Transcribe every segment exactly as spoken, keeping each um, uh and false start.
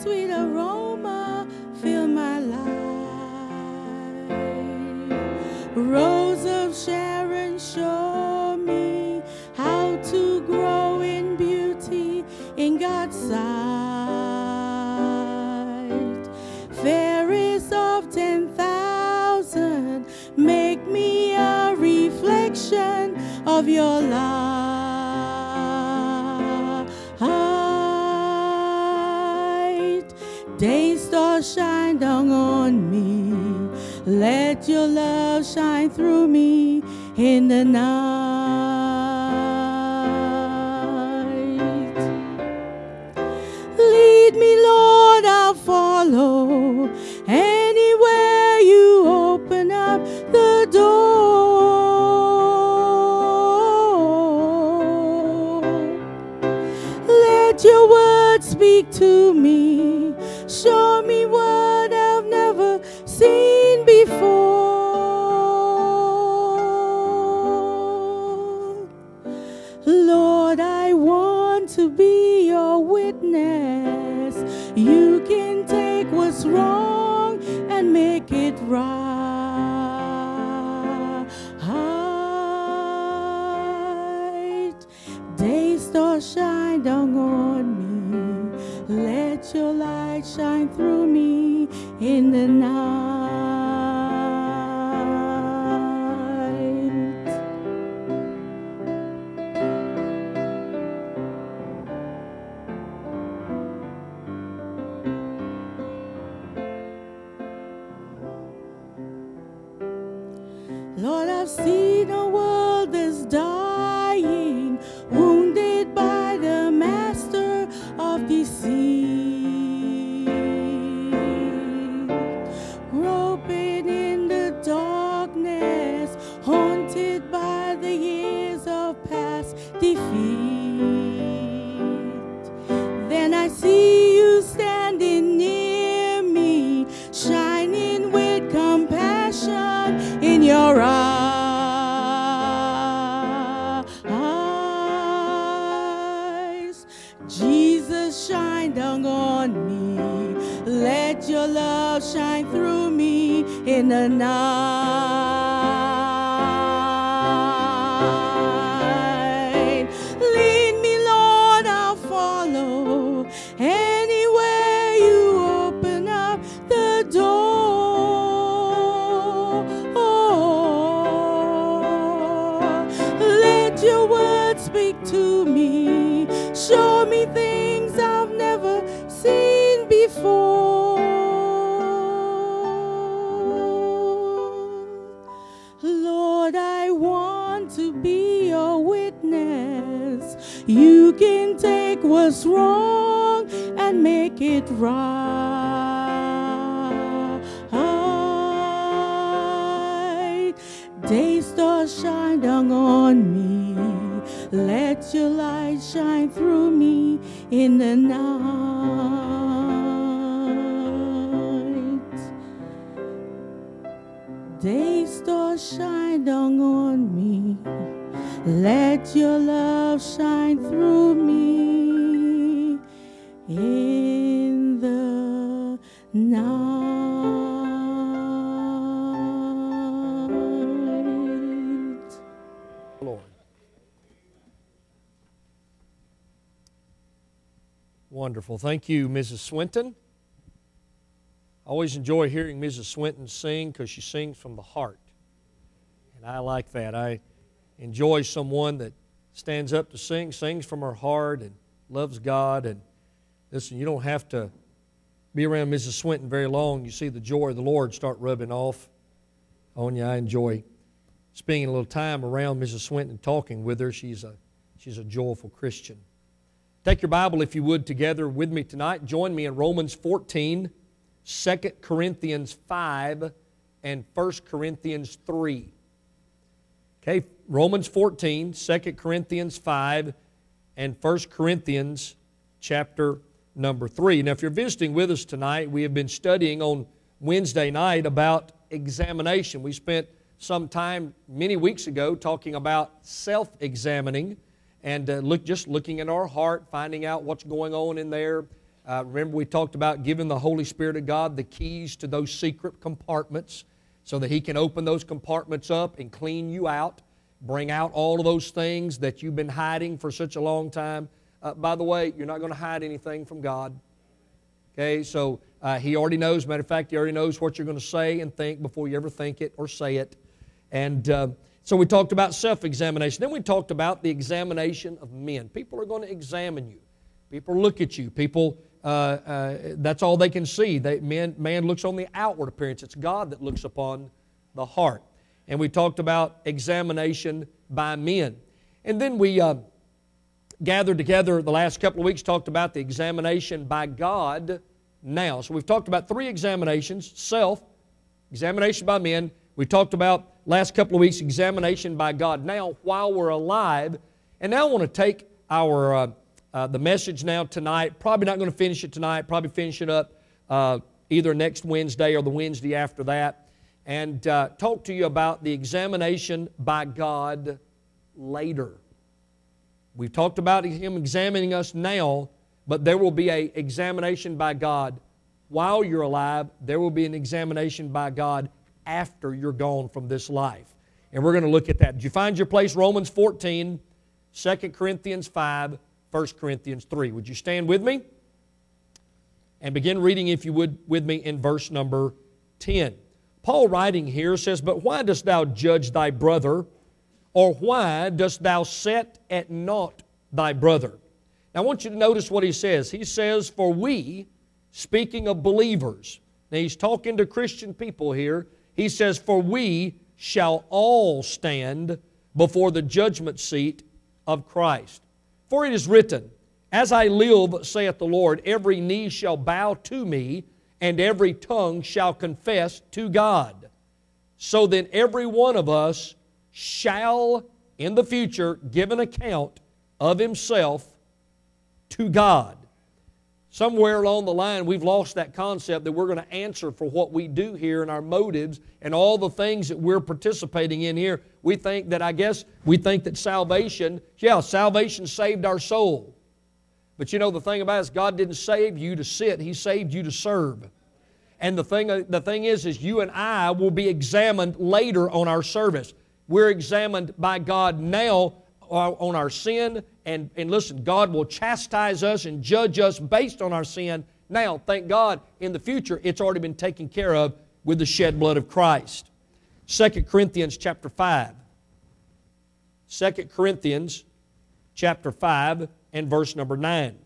sweet aroma fill my life. Rose of Sharon, show me how to grow in beauty in God's sight. Fairest of ten thousand, make me a reflection of your light. Day star, shine down on me. Let your love shine through me in the night. Lead me, Lord, I'll follow. Anywhere you open up the door. Let your word speak to me. Show me what I've never seen before. Lord, I want to be your witness. You can take what's wrong and make it right. Day star, shine down on me. Let your light shine through me in the night. Lord, I've seen a world that's dying, wounded by the master of deceit, groping in the darkness, haunted by the years of past defeat. Then I see you standing near me, shining with compassion in your eyes. Jesus, shine down on me. Let your love shine through me in the night. Lead me, Lord, I'll follow. Anywhere you open up the door. Oh, let your word speak to me. Show me things I've never seen before. Lord, I want to be your witness. You can take what's wrong and make it right. Day star, shine down on me. Let your light shine through me in the night. Day star, shine down on me. Let your love shine through me in the night. Lord. Wonderful. Thank you, Missus Swinton. I always enjoy hearing Missus Swinton sing because she sings from the heart. And I like that. I enjoy someone that stands up to sing, sings from her heart and loves God. And listen, you don't have to be around Missus Swinton very long. You see the joy of the Lord start rubbing off on you. I enjoy spending a little time around Missus Swinton, talking with her. She's a, she's a joyful Christian. Take your Bible, if you would, together with me tonight. Join me in Romans fourteen, Second Corinthians five, and First Corinthians three. Okay, Romans fourteen, Second Corinthians five, and First Corinthians chapter number three. Now, if you're visiting with us tonight, we have been studying on Wednesday night about examination. We spent some time many weeks ago talking about self-examining and uh, look, just looking at our heart, finding out what's going on in there. Uh, remember we talked about giving the Holy Spirit of God the keys to those secret compartments so that He can open those compartments up and clean you out, bring out all of those things that you've been hiding for such a long time. Uh, by the way, you're not going to hide anything from God. Okay, so uh, He already knows. Matter of fact, He already knows what you're going to say and think before you ever think it or say it. And uh, so we talked about self-examination. Then we talked about the examination of men. People are going to examine you. People look at you. People, uh, uh, that's all they can see. They, man, man looks on the outward appearance. It's God that looks upon the heart. And we talked about examination by men. And then we uh, gathered together the last couple of weeks, talked about the examination by God now. So we've talked about three examinations: self, examination by men. We talked about last couple of weeks examination by God now while we're alive. And now I want to take our uh, uh, the message now tonight. Probably not going to finish it tonight. Probably finish it up uh, either next Wednesday or the Wednesday after that. And uh, talk to you about the examination by God later. We've talked about Him examining us now, but there will be an examination by God while you're alive. There will be an examination by God after you're gone from this life. And we're going to look at that. Did you find your place? Romans fourteen, Second Corinthians five, First Corinthians three. Would you stand with me? And begin reading, if you would, with me in verse number ten. Paul writing here says, "But why dost thou judge thy brother? Or why dost thou set at naught thy brother?" Now I want you to notice what he says. He says, "For we," speaking of believers. Now he's talking to Christian people here. He says, "For we shall all stand before the judgment seat of Christ. For it is written, As I live, saith the Lord, every knee shall bow to me, and every tongue shall confess to God. So then every one of us shall, in the future, give an account of himself to God." Somewhere along the line, we've lost that concept that we're going to answer for what we do here and our motives and all the things that we're participating in here. We think that, I guess, we think that salvation, yeah, salvation saved our soul. But you know, the thing about it is God didn't save you to sit. He saved you to serve. And the thing, the thing is, is you and I will be examined later on our service. We're examined by God now on our sin, and, and listen, God will chastise us and judge us based on our sin. Now, thank God, in the future, it's already been taken care of with the shed blood of Christ. Second Corinthians chapter five. Second Corinthians chapter five and verse number nine.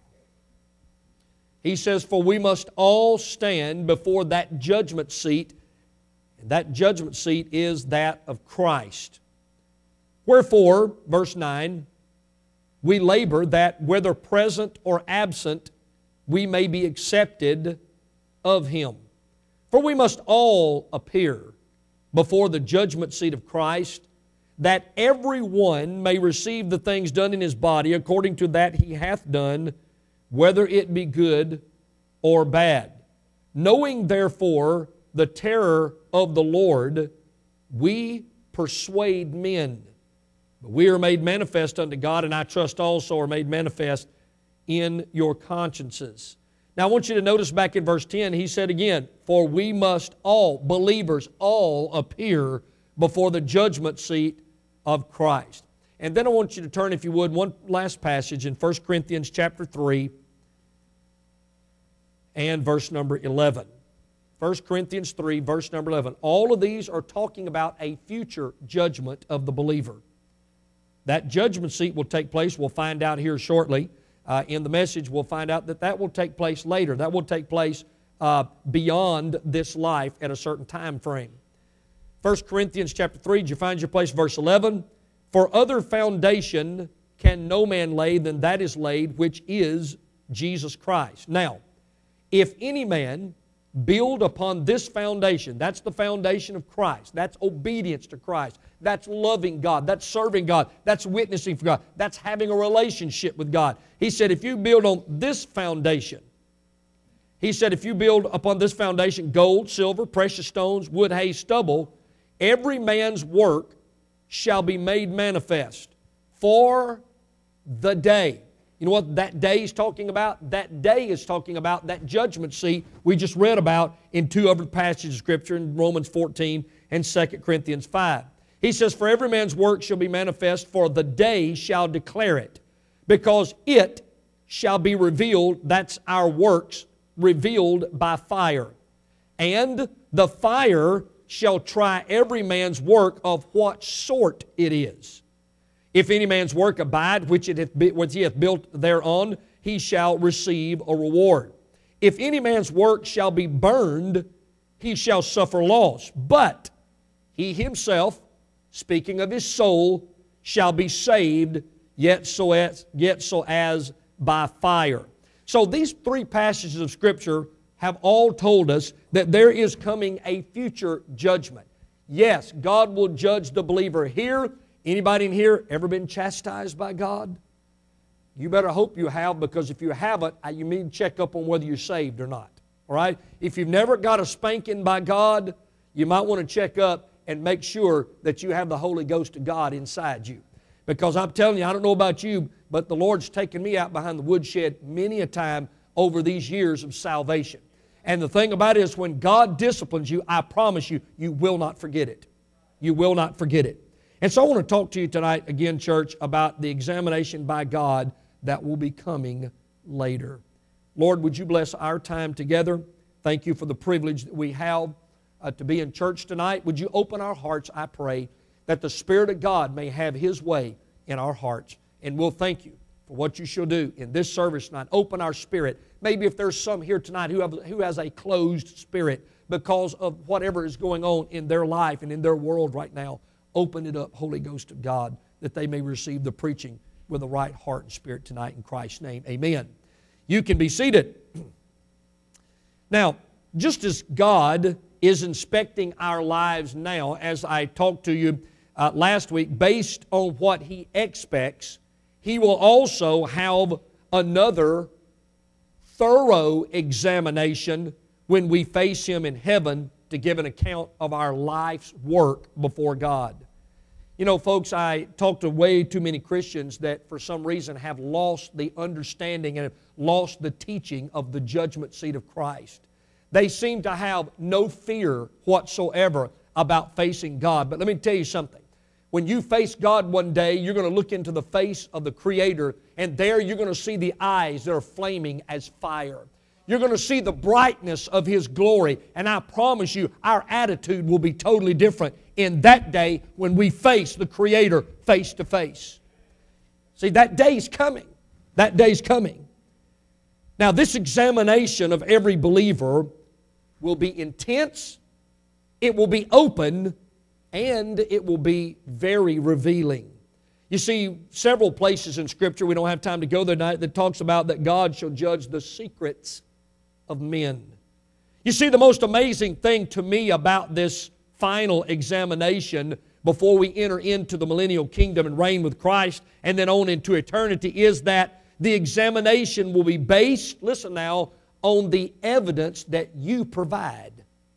He says, "For we must all stand before that judgment seat, and that judgment seat is that of Christ. Wherefore," verse nine, "we labor that whether present or absent, we may be accepted of Him. For we must all appear before the judgment seat of Christ, that every one may receive the things done in his body according to that he hath done, whether it be good or bad. Knowing therefore the terror of the Lord, we persuade men. But we are made manifest unto God, and I trust also are made manifest in your consciences." Now I want you to notice back in verse ten, he said again, "For we must all," believers, "all appear before the judgment seat of Christ." And then I want you to turn, if you would, one last passage in First Corinthians chapter three and verse number eleven. First Corinthians three, verse number eleven. All of these are talking about a future judgment of the believer. That judgment seat will take place, we'll find out here shortly. Uh, in the message, we'll find out that that will take place later. That will take place uh, beyond this life at a certain time frame. First Corinthians chapter three, did you find your place? Verse eleven. "For other foundation can no man lay than that is laid, which is Jesus Christ. Now, if any man build upon this foundation," that's the foundation of Christ. That's obedience to Christ. That's loving God. That's serving God. That's witnessing for God. That's having a relationship with God. He said, if you build on this foundation, he said, if you build upon this foundation gold, silver, precious stones, wood, hay, stubble, every man's work shall be made manifest. For the day. You know what that day is talking about? That day is talking about that judgment seat we just read about in two other passages of Scripture, in Romans fourteen and Second Corinthians five. He says, "For every man's work shall be manifest, for the day shall declare it, because it shall be revealed," that's our works, "revealed by fire. And the fire shall try every man's work of what sort it is. If any man's work abide, which, it hath, which he hath built thereon, he shall receive a reward. If any man's work shall be burned, he shall suffer loss. But he himself, speaking of his soul, shall be saved, yet so as, yet so as by fire." So these three passages of Scripture have all told us that there is coming a future judgment. Yes, God will judge the believer here. Anybody in here ever been chastised by God? You better hope you have, because if you haven't, you need to check up on whether you're saved or not. All right? If you've never got a spanking by God, you might want to check up and make sure that you have the Holy Ghost of God inside you. Because I'm telling you, I don't know about you, but the Lord's taken me out behind the woodshed many a time over these years of salvation. And the thing about it is, when God disciplines you, I promise you, you will not forget it. You will not forget it. And so I want to talk to you tonight again, church, about the examination by God that will be coming later. Lord, would you bless our time together? Thank you for the privilege that we have uh, to be in church tonight. Would you open our hearts, I pray, that the Spirit of God may have His way in our hearts. And we'll thank you for what you shall do in this service tonight. Open our spirit. Maybe if there's some here tonight who, have, who has a closed spirit because of whatever is going on in their life and in their world right now, open it up, Holy Ghost of God, that they may receive the preaching with a right heart and spirit tonight in Christ's name. Amen. You can be seated. Now, just as God is inspecting our lives now, as I talked to you uh, last week, based on what He expects, He will also have another thorough examination when we face Him in heaven to give an account of our life's work before God. You know, folks, I talk to way too many Christians that for some reason have lost the understanding and have lost the teaching of the judgment seat of Christ. They seem to have no fear whatsoever about facing God. But let me tell you something. When you face God one day, you're going to look into the face of the Creator, and there you're going to see the eyes that are flaming as fire. You're going to see the brightness of His glory, and I promise you, our attitude will be totally different in that day when we face the Creator face to face. See, that day's coming. That day's coming. Now, this examination of every believer will be intense, it will be open, and it will be very revealing. You see, several places in Scripture, we don't have time to go there tonight, that talks about that God shall judge the secrets of men. You see, the most amazing thing to me about this final examination before we enter into the millennial kingdom and reign with Christ and then on into eternity is that the examination will be based, listen now, on the evidence that you provide.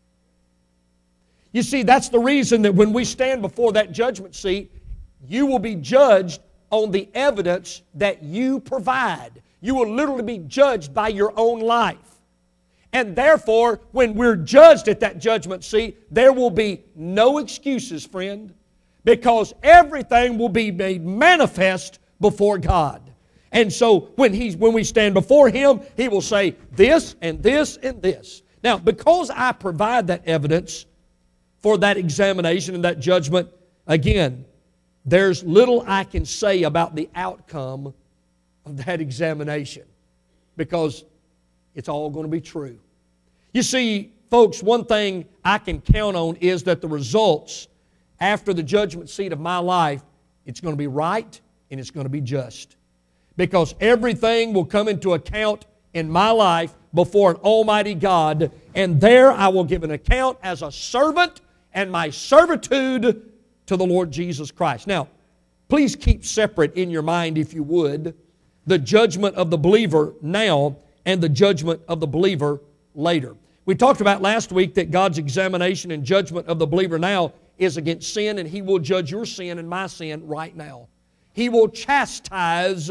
You see, that's the reason that when we stand before that judgment seat, you will be judged on the evidence that you provide. You will literally be judged by your own life. And therefore, when we're judged at that judgment seat, there will be no excuses, friend, because everything will be made manifest before God. And so when, he's, when we stand before Him, He will say this and this and this. Now, because I provide that evidence for that examination and that judgment, again, there's little I can say about the outcome of that examination because it's all going to be true. You see, folks, one thing I can count on is that the results after the judgment seat of my life, it's going to be right and it's going to be just. Because everything will come into account in my life before an almighty God, and there I will give an account as a servant and my servitude to the Lord Jesus Christ. Now, please keep separate in your mind, if you would, the judgment of the believer now and the judgment of the believer later. We talked about last week that God's examination and judgment of the believer now is against sin, and He will judge your sin and my sin right now. He will chastise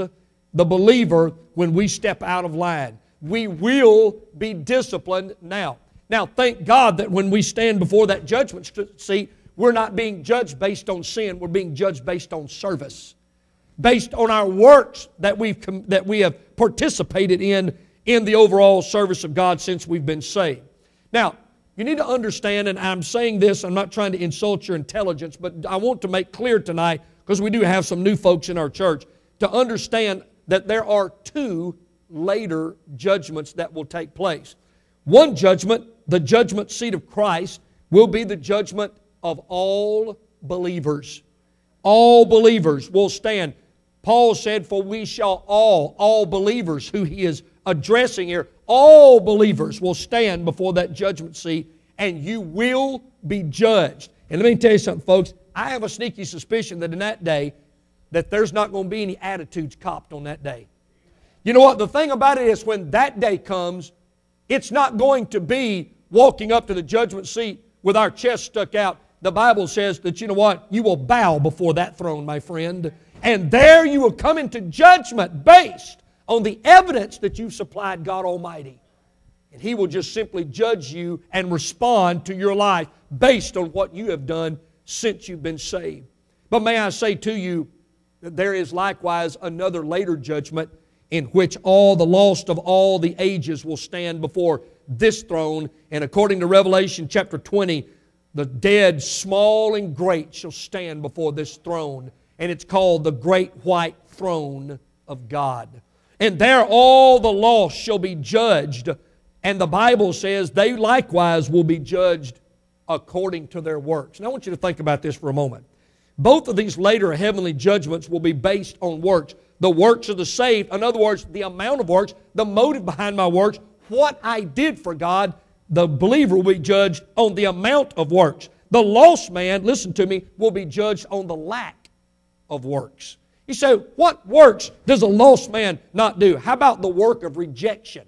the believer when we step out of line. We will be disciplined now. Now, thank God that when we stand before that judgment seat, we're not being judged based on sin. We're being judged based on service, based on our works that we've that we have participated in in the overall service of God since we've been saved. Now, you need to understand, and I'm saying this, I'm not trying to insult your intelligence, but I want to make clear tonight, because we do have some new folks in our church, to understand that there are two later judgments that will take place. One judgment, the judgment seat of Christ, will be the judgment of all believers. All believers will stand. Paul said, for we shall all, all believers who he is addressing here, all believers will stand before that judgment seat, and you will be judged. And let me tell you something, folks. I have a sneaky suspicion that in that day, that there's not going to be any attitudes copped on that day. You know what? The thing about it is, when that day comes, it's not going to be walking up to the judgment seat with our chest stuck out. The Bible says that, you know what? You will bow before that throne, my friend. And there you will come into judgment based on the evidence that you've supplied God Almighty. And He will just simply judge you and respond to your life based on what you have done since you've been saved. But may I say to you that there is likewise another later judgment in which all the lost of all the ages will stand before this throne. And according to Revelation chapter twenty, the dead, small and great, shall stand before this throne. And it's called the Great White Throne of God. And there all the lost shall be judged. And the Bible says they likewise will be judged according to their works. Now I want you to think about this for a moment. Both of these later heavenly judgments will be based on works. The works of the saved, in other words, the amount of works, the motive behind my works, what I did for God, the believer will be judged on the amount of works. The lost man, listen to me, will be judged on the lack of works. You say, what works does a lost man not do? How about the work of rejection?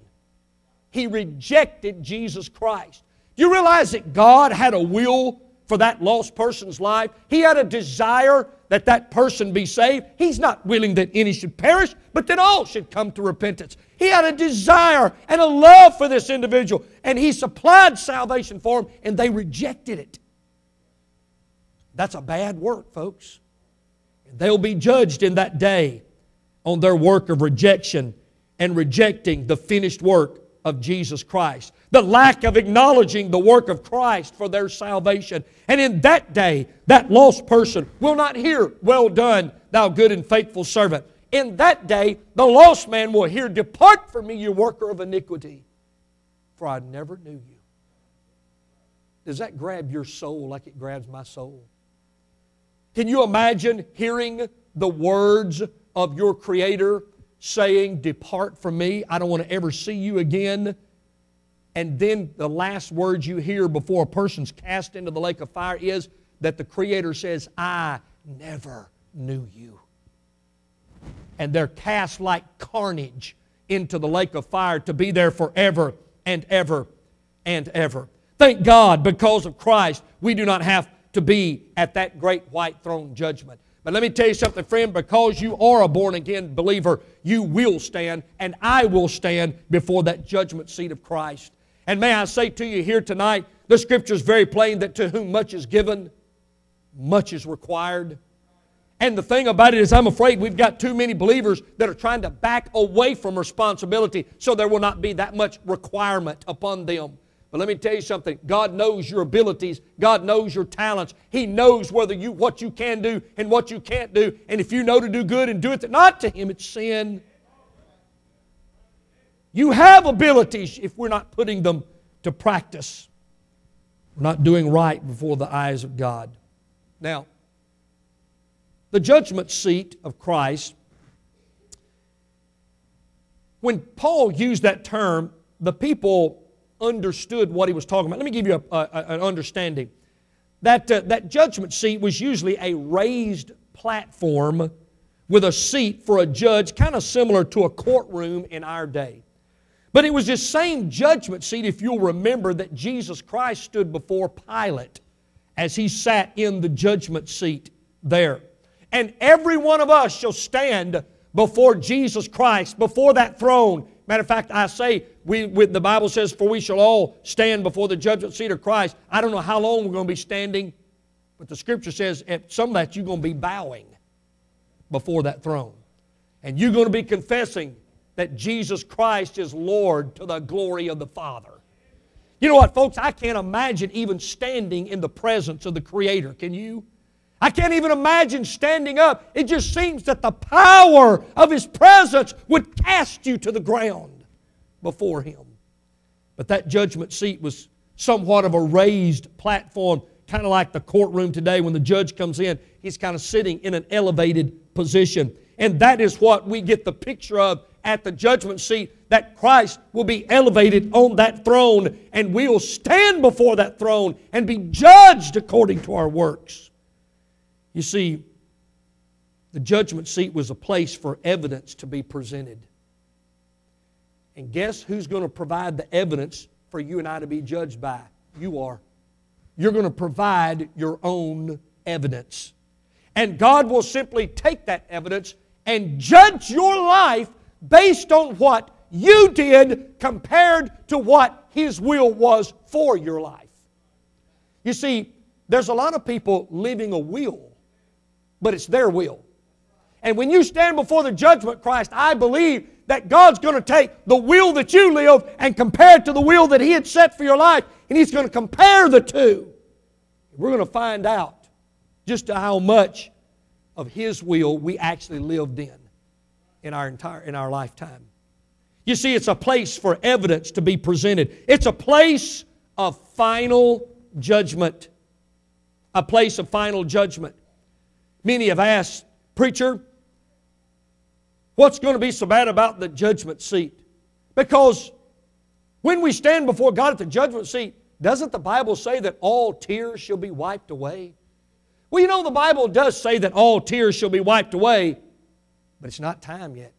He rejected Jesus Christ. Do you realize that God had a will for that lost person's life? He had a desire that that person be saved. He's not willing that any should perish, but that all should come to repentance. He had a desire and a love for this individual, and He supplied salvation for them, and they rejected it. That's a bad work, folks. They'll be judged in that day on their work of rejection and rejecting the finished work of Jesus Christ. The lack of acknowledging the work of Christ for their salvation. And in that day, that lost person will not hear, well done, thou good and faithful servant. In that day, the lost man will hear, depart from me, you worker of iniquity, for I never knew you. Does that grab your soul like it grabs my soul? Can you imagine hearing the words of your Creator saying, depart from me, I don't want to ever see you again? And then the last words you hear before a person's cast into the lake of fire is that the Creator says, I never knew you. And they're cast like carnage into the lake of fire to be there forever and ever and ever. Thank God, because of Christ, we do not have to be at that great white throne judgment. But let me tell you something, friend, because you are a born-again believer, you will stand, and I will stand before that judgment seat of Christ. And may I say to you here tonight, the Scripture is very plain that to whom much is given, much is required. And the thing about it is, I'm afraid we've got too many believers that are trying to back away from responsibility so there will not be that much requirement upon them. But let me tell you something. God knows your abilities. God knows your talents. He knows whether you what you can do and what you can't do. And if you know to do good and do it not to Him, it's sin. You have abilities if we're not putting them to practice. We're not doing right before the eyes of God. Now, the judgment seat of Christ, when Paul used that term, the people understood what he was talking about. Let me give you a, a, an understanding. That, uh, that judgment seat was usually a raised platform with a seat for a judge, kind of similar to a courtroom in our day. But it was this same judgment seat, if you'll remember, that Jesus Christ stood before Pilate as He sat in the judgment seat there. And every one of us shall stand before Jesus Christ, before that throne. Matter of fact, I say, we, with the Bible says, for we shall all stand before the judgment seat of Christ. I don't know how long we're going to be standing, but the Scripture says at some of that you're going to be bowing before that throne. And you're going to be confessing that Jesus Christ is Lord to the glory of the Father. You know what, folks? I can't imagine even standing in the presence of the Creator. Can you? I can't even imagine standing up. It just seems that the power of His presence would cast you to the ground before Him. But that judgment seat was somewhat of a raised platform, kind of like the courtroom today when the judge comes in. He's kind of sitting in an elevated position. And that is what we get the picture of at the judgment seat, that Christ will be elevated on that throne, and we will stand before that throne and be judged according to our works. You see, the judgment seat was a place for evidence to be presented. And guess who's going to provide the evidence for you and I to be judged by? You are. You're going to provide your own evidence. And God will simply take that evidence and judge your life based on what you did compared to what His will was for your life. You see, there's a lot of people living a will, but it's their will. And when you stand before the judgment of Christ, I believe that God's going to take the will that you live and compare it to the will that He had set for your life, and He's going to compare the two. We're going to find out just how much of His will we actually lived in in our entire in our lifetime. You see, it's a place for evidence to be presented. It's a place of final judgment. A place of final judgment. Many have asked, preacher, what's going to be so bad about the judgment seat? Because when we stand before God at the judgment seat, doesn't the Bible say that all tears shall be wiped away? Well, you know, the Bible does say that all tears shall be wiped away, but it's not time yet.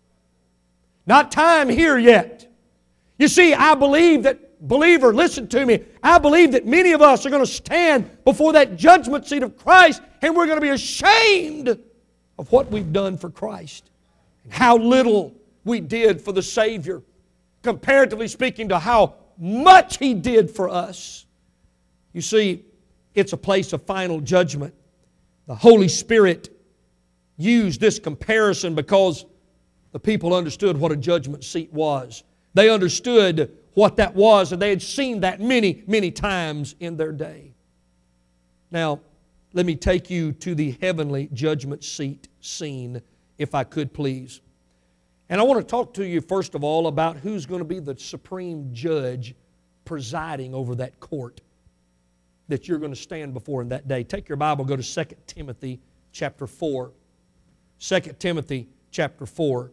Not time here yet. You see, I believe that, believer, listen to me, I believe that many of us are going to stand before that judgment seat of Christ, and we're going to be ashamed of what we've done for Christ and how little we did for the Savior, comparatively speaking to how much He did for us. You see, it's a place of final judgment. The Holy Spirit used this comparison because the people understood what a judgment seat was. They understood what that was, and they had seen that many, many times in their day. Now, let me take you to the heavenly judgment seat scene, if I could please. And I want to talk to you, first of all, about who's going to be the supreme judge presiding over that court that you're going to stand before in that day. Take your Bible, go to Second Timothy chapter four. Second Timothy chapter four.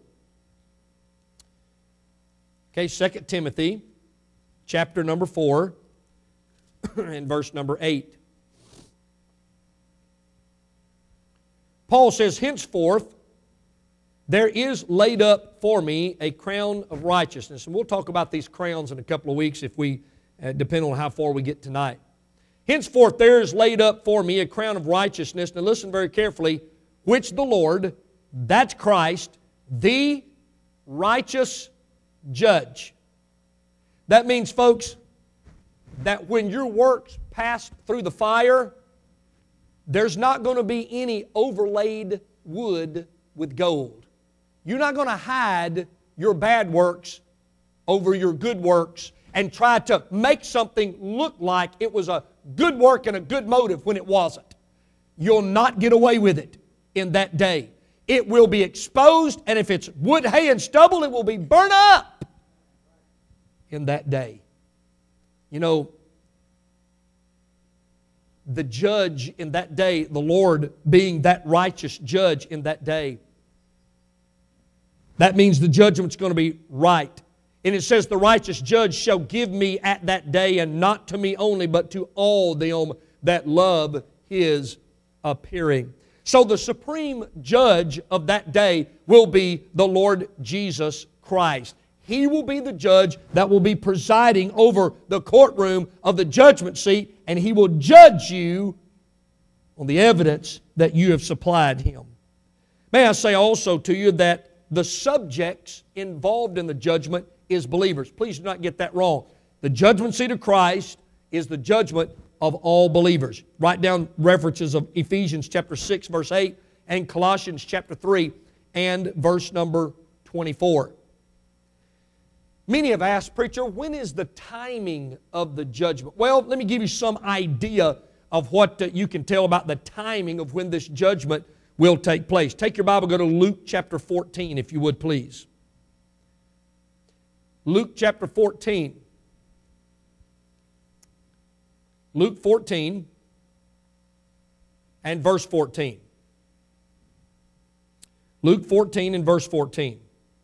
Okay, Second Timothy chapter number four and verse number eight. Paul says, henceforth there is laid up for me a crown of righteousness. And we'll talk about these crowns in a couple of weeks if we, uh, depend on how far we get tonight. Henceforth there is laid up for me a crown of righteousness. Now listen very carefully. Which the Lord, that's Christ, the righteous judge. That means, folks, that when your works pass through the fire, there's not going to be any overlaid wood with gold. You're not going to hide your bad works over your good works and try to make something look like it was a good work and a good motive when it wasn't. You'll not get away with it in that day. It will be exposed, and if it's wood, hay, and stubble, it will be burned up in that day. You know, the judge in that day, the Lord being that righteous judge in that day, that means the judgment's going to be right. And it says, the righteous judge shall give me at that day, and not to me only, but to all them that love His appearing. So the supreme judge of that day will be the Lord Jesus Christ. He will be the judge that will be presiding over the courtroom of the judgment seat, and He will judge you on the evidence that you have supplied Him. May I say also to you that the subjects involved in the judgment is believers. Please do not get that wrong. The judgment seat of Christ is the judgment of all believers. Write down references of Ephesians chapter six, verse eight, and Colossians chapter three and verse number twenty-four. Many have asked, preacher, when is the timing of the judgment? Well, let me give you some idea of what uh, you can tell about the timing of when this judgment will take place. Take your Bible, go to Luke chapter fourteen, if you would please. Luke chapter fourteen. Luke fourteen and verse fourteen. Luke fourteen and verse fourteen.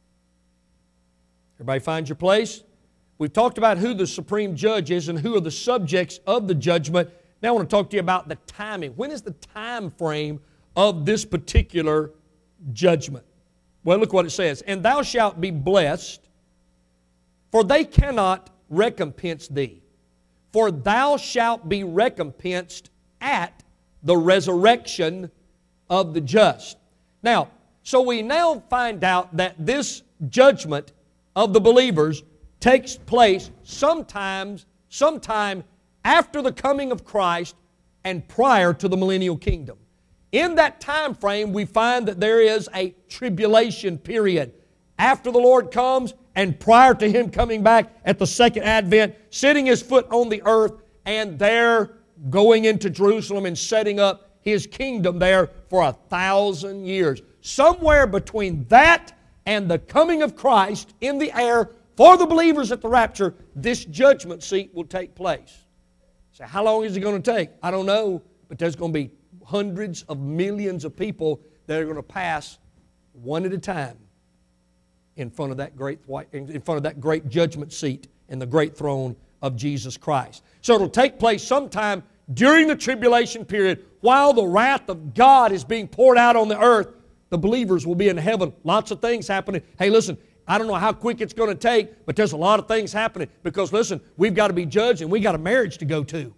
Everybody find your place? We've talked about who the supreme judge is and who are the subjects of the judgment. Now I want to talk to you about the timing. When is the time frame of this particular judgment? Well, look what it says. And thou shalt be blessed, for they cannot recompense thee. For thou shalt be recompensed at the resurrection of the just. Now, so we now find out that this judgment of the believers takes place sometimes, sometime after the coming of Christ and prior to the millennial kingdom. In that time frame, we find that there is a tribulation period after the Lord comes and prior to Him coming back at the second advent, setting His foot on the earth, and there going into Jerusalem and setting up His kingdom there for a thousand years. Somewhere between that and the coming of Christ in the air for the believers at the rapture, this judgment seat will take place. So how long is it going to take? I don't know, but there's going to be hundreds of millions of people that are going to pass one at a time in front of that great white, in front of that great judgment seat and the great throne of Jesus Christ. So it'll take place sometime during the tribulation period while the wrath of God is being poured out on the earth. The believers will be in heaven. Lots of things happening. Hey, listen, I don't know how quick it's going to take, but there's a lot of things happening because, listen, we've got to be judged and we've got a marriage to go to.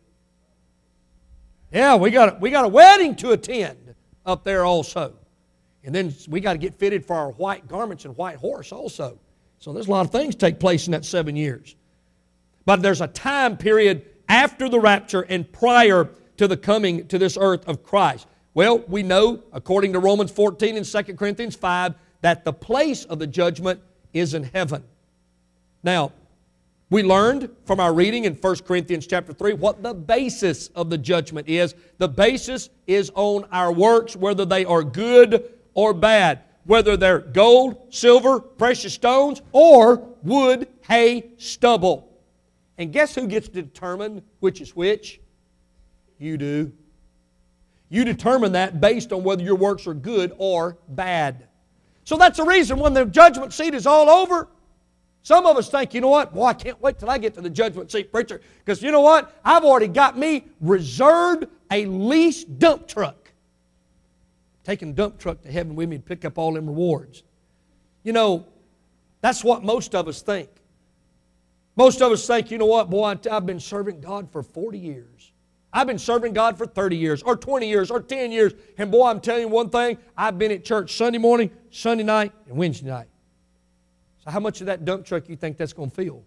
Yeah, we got, we got a wedding to attend up there also. And then we got to get fitted for our white garments and white horse also. So there's a lot of things take place in that seven years. But there's a time period after the rapture and prior to the coming to this earth of Christ. Well, we know, according to Romans fourteen and Second Corinthians five, that the place of the judgment is in heaven. Now, we learned from our reading in First Corinthians chapter three what the basis of the judgment is. The basis is on our works, whether they are good or bad, whether they're gold, silver, precious stones, or wood, hay, stubble. And guess who gets to determine which is which? You do. You determine that based on whether your works are good or bad. So that's the reason when the judgment seat is all over, some of us think, you know what? Boy, I can't wait till I get to the judgment seat, preacher, because you know what? I've already got me reserved a leased dump truck. Taking a dump truck to heaven with me to pick up all them rewards. You know, that's what most of us think. Most of us think, you know what? Boy, I've been serving God for forty years. I've been serving God for thirty years or twenty years or ten years. And boy, I'm telling you one thing, I've been at church Sunday morning, Sunday night, and Wednesday night. So how much of that dump truck you think that's going to fill?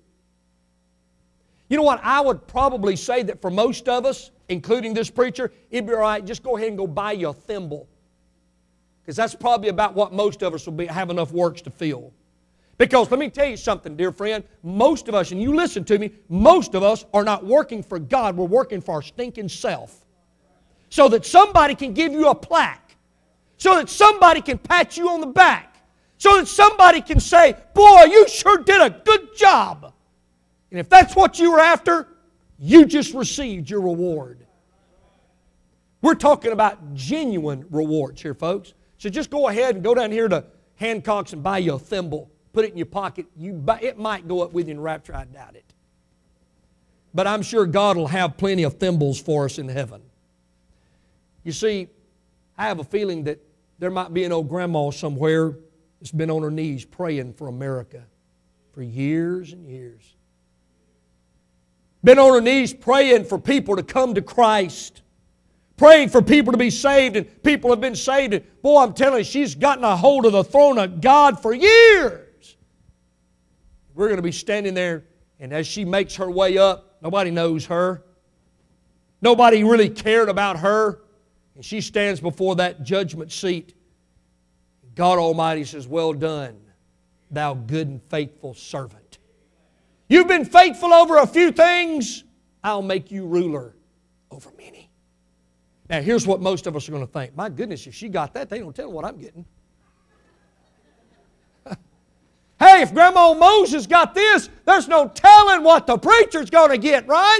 You know what? I would probably say that for most of us, including this preacher, it'd be all right, just go ahead and go buy you a thimble. Because that's probably about what most of us will be, have enough works to fill. Because let me tell you something, dear friend, most of us, and you listen to me, most of us are not working for God, we're working for our stinking self. So that somebody can give you a plaque. So that somebody can pat you on the back. So that somebody can say, boy, you sure did a good job. And if that's what you were after, you just received your reward. We're talking about genuine rewards here, folks. So just go ahead and go down here to Hancock's and buy you a thimble. Put it in your pocket. You buy, it might go up with you in rapture. I doubt it. But I'm sure God will have plenty of thimbles for us in heaven. You see, I have a feeling that there might be an old grandma somewhere that's been on her knees praying for America for years and years. Been on her knees praying for people to come to Christ. praying for people to be saved, and people have been saved. And boy, I'm telling you, she's gotten a hold of the throne of God for years. We're going to be standing there, and as she makes her way up, nobody knows her. Nobody really cared about her. And she stands before that judgment seat. God Almighty says, well done, thou good and faithful servant. You've been faithful over a few things, I'll make you ruler over many. Now here's what most of us are going to think. My goodness, if she got that, they don't tell what I'm getting. Hey, if Grandma Moses got this, there's no telling what the preacher's going to get, right?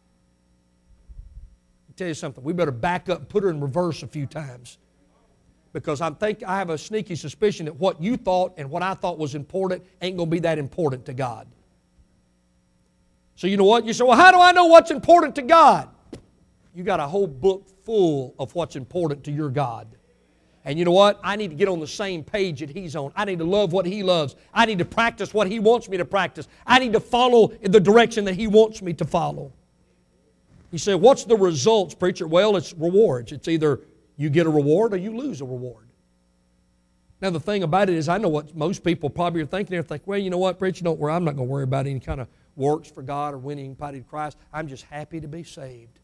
I'll tell you something, we better back up and put her in reverse a few times. Because I think I have a sneaky suspicion that what you thought and what I thought was important ain't going to be that important to God. So you know what? You say, well, how do I know what's important to God? You got a whole book full of what's important to your God. And you know what? I need to get on the same page that He's on. I need to love what He loves. I need to practice what He wants me to practice. I need to follow in the direction that He wants me to follow. You say, what's the results, preacher? Well, it's rewards. It's either you get a reward or you lose a reward. Now, the thing about it is, I know what most people probably are thinking. They're thinking, well, you know what, preacher, don't worry. I'm not going to worry about any kind of works for God or winning anybody to Christ. I'm just happy to be saved.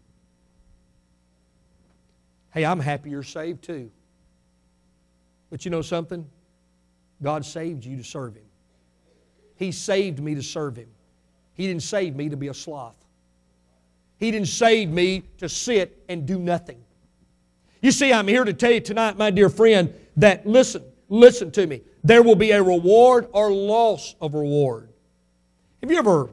Hey, I'm happy you're saved too. But you know something? God saved you to serve Him. He saved me to serve Him. He didn't save me to be a sloth. He didn't save me to sit and do nothing. You see, I'm here to tell you tonight, my dear friend, that listen, listen to me. There will be a reward or loss of reward. Have you ever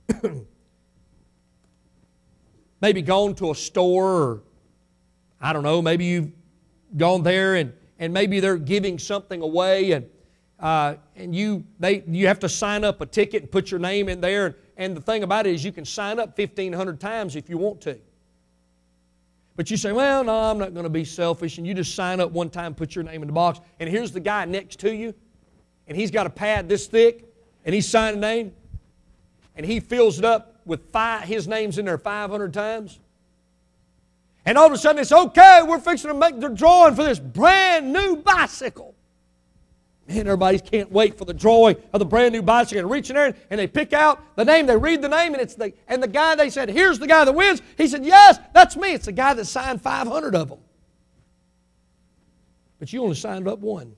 maybe gone to a store or, I don't know, maybe you've gone there and, and maybe they're giving something away and uh, and you they you have to sign up a ticket and put your name in there. And, and the thing about it is you can sign up fifteen hundred times if you want to. But you say, well, no, I'm not going to be selfish. And you just sign up one time, put your name in the box. And here's the guy next to you. And he's got a pad this thick. And he's signing a name. And he fills it up with five, his name's in there five hundred times. And all of a sudden it's, okay, we're fixing to make the drawing for this brand new bicycle. Man, everybody can't wait for the drawing of the brand new bicycle. And reach in there and they pick out the name. They read the name and it's the and the guy they said, here's the guy that wins. He said, yes, that's me. It's the guy that signed five hundred of them. But you only signed up one.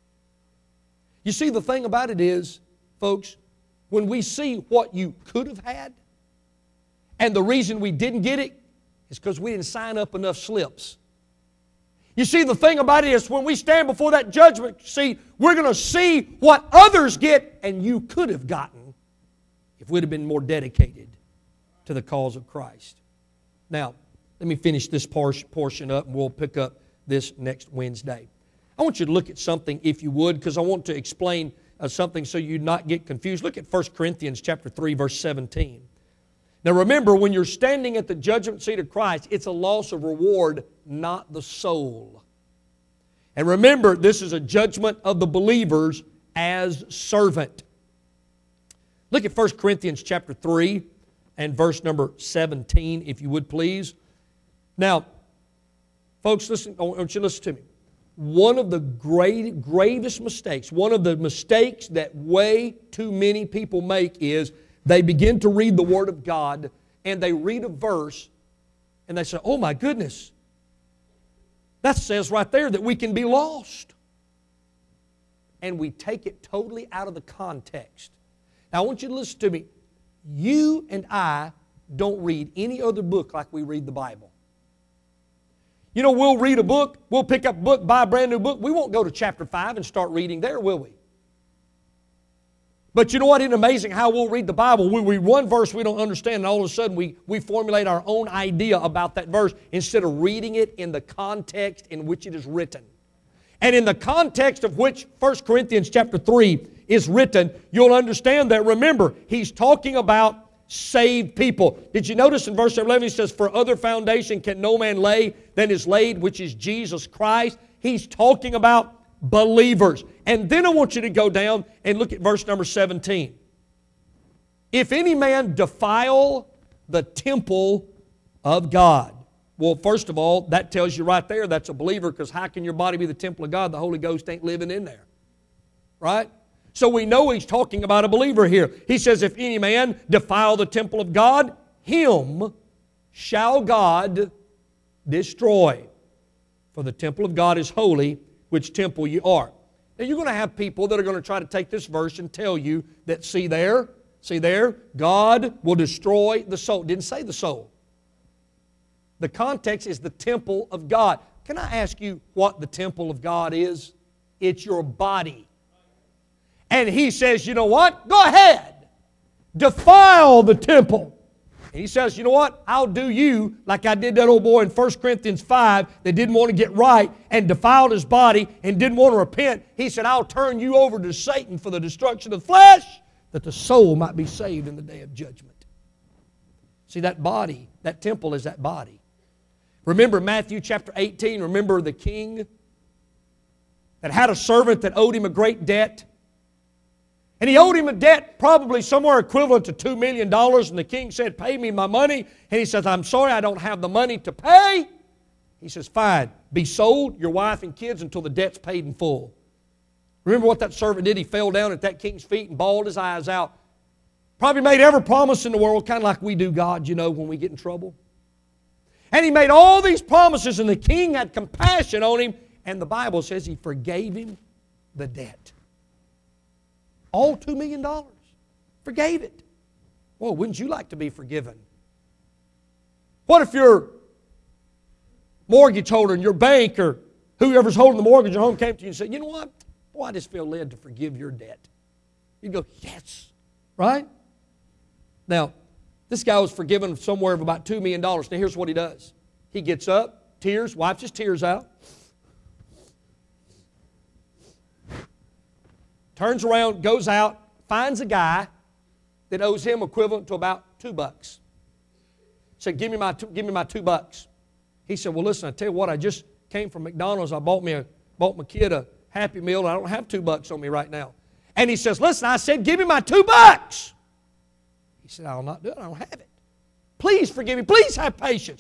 You see, the thing about it is, folks, when we see what you could have had, and the reason we didn't get it is because we didn't sign up enough slips. You see, the thing about it is when we stand before that judgment seat, we're going to see what others get and you could have gotten if we'd have been more dedicated to the cause of Christ. Now, let me finish this portion up and we'll pick up this next Wednesday. I want you to look at something, if you would, because I want to explain uh, something so you not get confused. Look at First Corinthians chapter three, verse seventeen. Now remember, when you're standing at the judgment seat of Christ, it's a loss of reward, not the soul. And remember, this is a judgment of the believers as servant. Look at First Corinthians chapter three and verse number seventeen, if you would please. Now, folks, listen, I want you to listen to me. One of the great, gravest mistakes, one of the mistakes that way too many people make is they begin to read the Word of God and they read a verse and they say, oh my goodness, that says right there that we can be lost. And we take it totally out of the context. Now I want you to listen to me. You and I don't read any other book like we read the Bible. You know, we'll read a book, we'll pick up a book, buy a brand new book. We won't go to chapter five and start reading there, will we? But you know what? It's amazing how we'll read the Bible. We read one verse we don't understand, and all of a sudden we, we formulate our own idea about that verse instead of reading it in the context in which it is written. And in the context of which First Corinthians chapter three is written, you'll understand that, remember, he's talking about saved people. Did you notice in verse eleven he says, for other foundation can no man lay than is laid, which is Jesus Christ. He's talking about believers. And then I want you to go down and look at verse number seventeen. If any man defile the temple of God. Well, first of all, that tells you right there that's a believer, because how can your body be the temple of God? The Holy Ghost ain't living in there. Right? So we know he's talking about a believer here. He says, if any man defile the temple of God, him shall God destroy. For the temple of God is holy, which temple you are. Now you're going to have people that are going to try to take this verse and tell you that, see there, see there, God will destroy the soul. Didn't say the soul. The context is the temple of God. Can I ask you what the temple of God is? It's your body. And he says, you know what? Go ahead. Defile the temple. And he says, you know what? I'll do you like I did that old boy in First Corinthians five that didn't want to get right and defiled his body and didn't want to repent. He said, I'll turn you over to Satan for the destruction of the flesh, that the soul might be saved in the day of judgment. See, that body, that temple is that body. Remember Matthew chapter eighteen, remember the king that had a servant that owed him a great debt. And he owed him a debt probably somewhere equivalent to two million dollars. And the king said, pay me my money. And he says, I'm sorry, I don't have the money to pay. He says, fine, be sold, your wife and kids, until the debt's paid in full. Remember what that servant did? He fell down at that king's feet and bawled his eyes out. Probably made every promise in the world, kind of like we do God, you know, when we get in trouble. And he made all these promises, and the king had compassion on him. And the Bible says he forgave him the debt. All two million dollars. Forgave it. Well, wouldn't you like to be forgiven? What if your mortgage holder and your bank or whoever's holding the mortgage at home came to you and said, you know what? Boy, I just feel led to forgive your debt. You'd go, yes. Right? Now, this guy was forgiven somewhere of about two million dollars. Now, here's what he does. He gets up, tears, wipes his tears out, turns around, goes out, finds a guy that owes him equivalent to about two bucks. Said, give me my two, give me my two bucks. He said, well, listen, I tell you what, I just came from McDonald's. I bought me a bought my kid a Happy Meal, and I don't have two bucks on me right now. And he says, listen, I said, give me my two bucks. He said, I'll not do it. I don't have it. Please forgive me. Please have patience.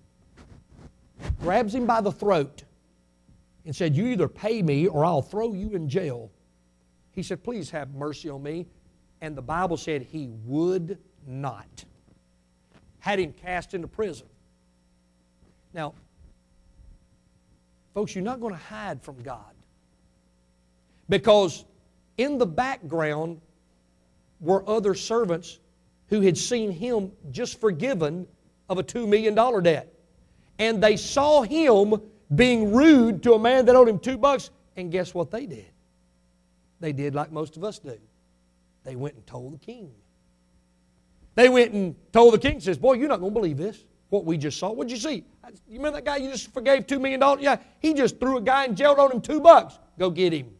Grabs him by the throat and said, you either pay me or I'll throw you in jail. He said, please have mercy on me. And the Bible said he would not. Had him cast into prison. Now, folks, you're not going to hide from God. Because in the background were other servants who had seen him just forgiven of a two million dollars debt. And they saw him being rude to a man that owed him two bucks. And guess what they did? They did like most of us do. They went and told the king. They went and told the king, says, boy, you're not going to believe this, what we just saw. What'd you see? You remember that guy you just forgave two million dollars? Yeah, he just threw a guy in jail, owed him two bucks. Go get him.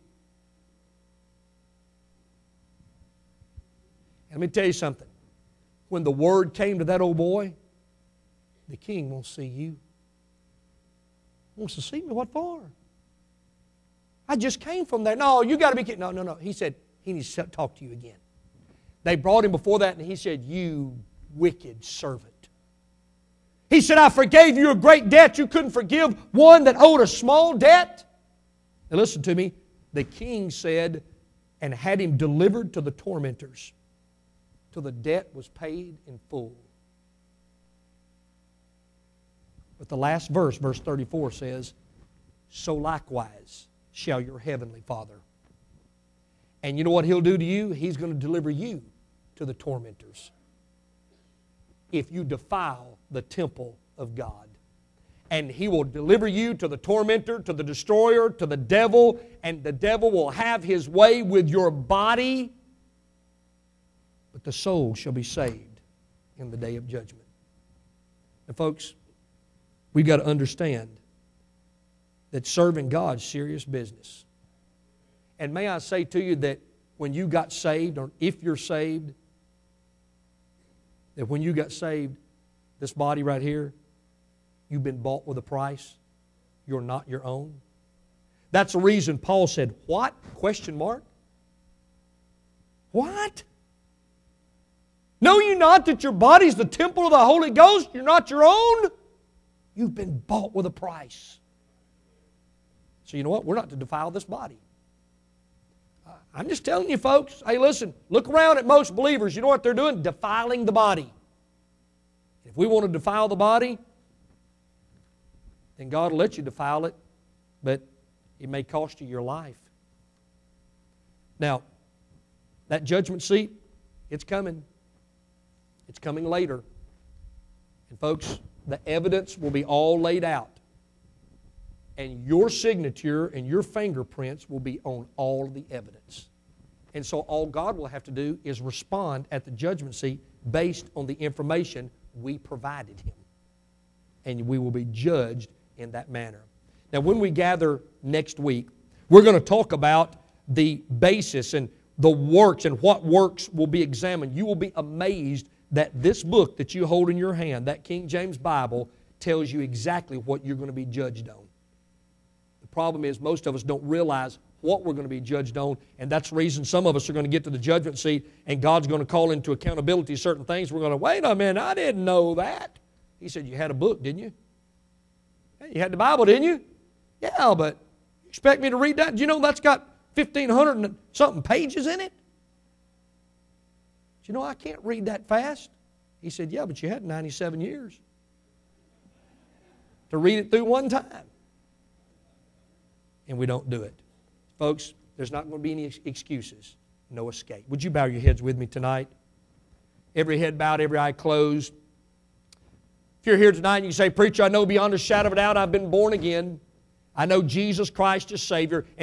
And let me tell you something. When the word came to that old boy, the king wants to see you. Wants to see me? What for? I just came from there. No, you got to be kidding. No, no, no. He said, he needs to talk to you again. They brought him before that, and he said, you wicked servant. He said, I forgave you a great debt. You couldn't forgive one that owed a small debt? Now listen to me. The king said, and had him delivered to the tormentors till the debt was paid in full. But the last verse, verse thirty-four says, so likewise shall your heavenly Father. And you know what He'll do to you? He's going to deliver you to the tormentors if you defile the temple of God. And He will deliver you to the tormentor, to the destroyer, to the devil, and the devil will have his way with your body, but the soul shall be saved in the day of judgment. Now, folks, we've got to understand that serving God is serious business. And may I say to you that when you got saved, or if you're saved, that when you got saved, this body right here, you've been bought with a price. You're not your own. That's the reason Paul said, what? Question mark. What? Know you not that your body is the temple of the Holy Ghost? You're not your own? You've been bought with a price. So you know what? We're not to defile this body. I'm just telling you, folks, hey, listen, look around at most believers. You know what they're doing? Defiling the body. If we want to defile the body, then God will let you defile it, but it may cost you your life. Now, that judgment seat, it's coming. It's coming later. And folks, the evidence will be all laid out. And your signature and your fingerprints will be on all of the evidence. And so all God will have to do is respond at the judgment seat based on the information we provided Him. And we will be judged in that manner. Now, when we gather next week, we're going to talk about the basis and the works and what works will be examined. You will be amazed that this book that you hold in your hand, that King James Bible, tells you exactly what you're going to be judged on. The problem is most of us don't realize what we're going to be judged on, and that's the reason some of us are going to get to the judgment seat and God's going to call into accountability certain things. We're going to, wait a minute, I didn't know that. He said, you had a book, didn't you? Hey, you had the Bible, didn't you? Yeah, but you expect me to read that? Do you know that's got fifteen hundred and something pages in it? Do you know I can't read that fast? He said, yeah, but you had ninety-seven years to read it through one time. And we don't do it. Folks, there's not going to be any excuses. No escape. Would you bow your heads with me tonight? Every head bowed, every eye closed. If you're here tonight and you say, preacher, I know beyond a shadow of a doubt I've been born again. I know Jesus Christ is Savior.